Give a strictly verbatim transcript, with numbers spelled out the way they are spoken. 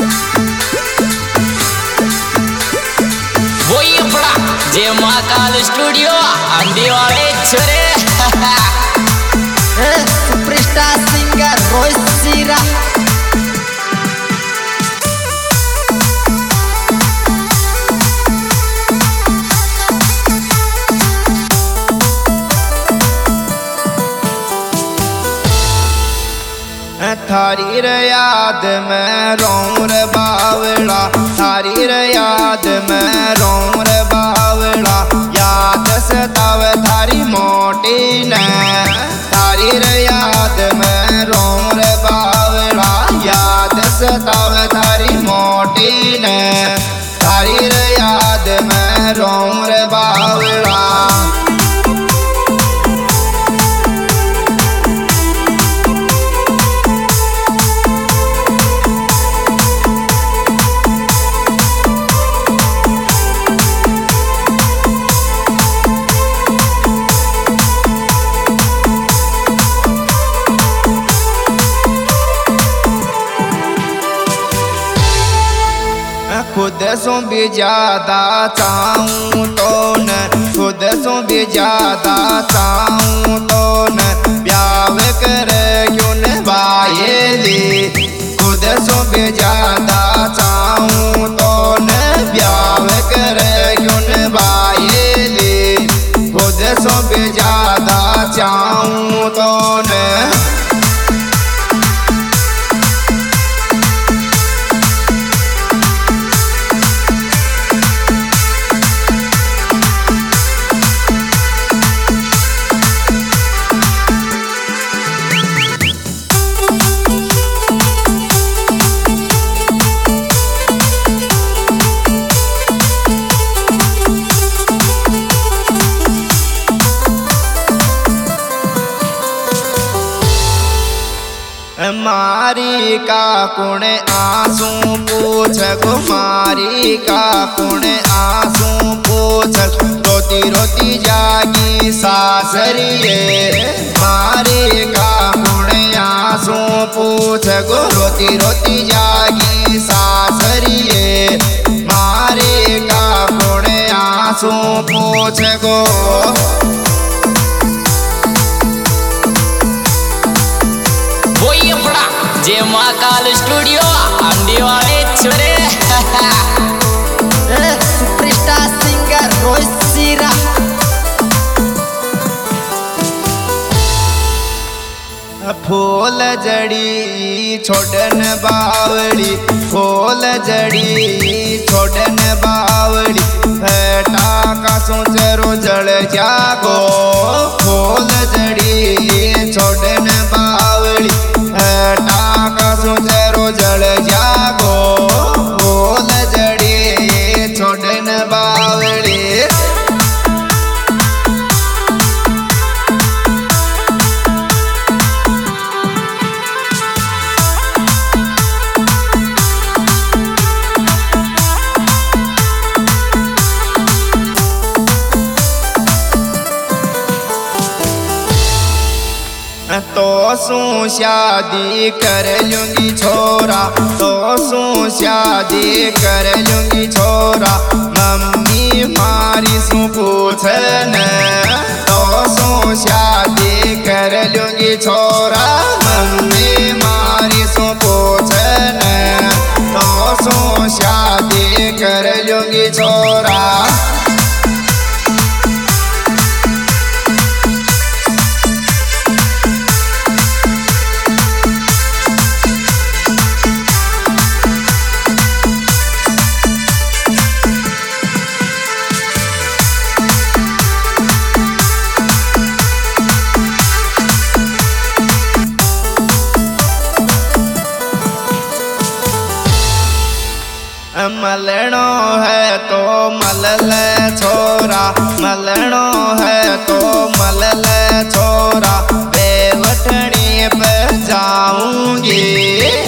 जे Mahakal studio अंधी वाले छोरे सुपरस्टार सिंगर रोहित सीरा थारी रे याद में रोम रे बावड़ा, थारी रे याद में रोम रे बावड़ा, याद सतावे थारी मोटी ने, थारी रे याद में रोम रे बावड़ा, याद सतावे थारी मोटी ने, थारी रे याद में रोम रे बावड़ा। खुद सो भी ज्यादा चाहूं तो न, खुद सो भी ज्यादा चाहूं तो न, ब्याह कर क्यों न बायली, खुद सो भी ज्यादा चाहूं तो न, ब्याह कर क्यों न बायली, खुद सो भी ज्यादा चाहूं तो न। मारी का कुण आंसू पूछ कुमारी का कुण आंसू पूछ, रोती रोती जागी सासरिये, मारी का कुण आंसू पूछ गो, रोती रोती जागी सासरिये, मारी का कुण आंसू पूछ गो। जे महाकाल स्टूडियो अंधी वाले छोरे सुपरस्टार सिंगर रोहित सीरा फूल जड़ी छोड़न बावड़ी, फूल जड़ी छोड़न बावड़ी, फटा का सोचरो जड़ जागो, फूल जड़ी छोड़न बावड़ी, फटा का सोचरो जड़ जागो, फूल जड़ी छोड़न बावड़ी। तो सू शादी कर लूंगी छोरा, तो सू शादी कर लूंगी छोरा, मम्मी मारी सू पूछन, तो सू शादी कर लूंगी छोरा, मम्मी मारी सू पूछन, तो सू शादी कर लूंगी छोरा। मलनो है तो मलल छोरा, मलनो है तो मलल छोरा, बेवटनी पे जाऊंगी।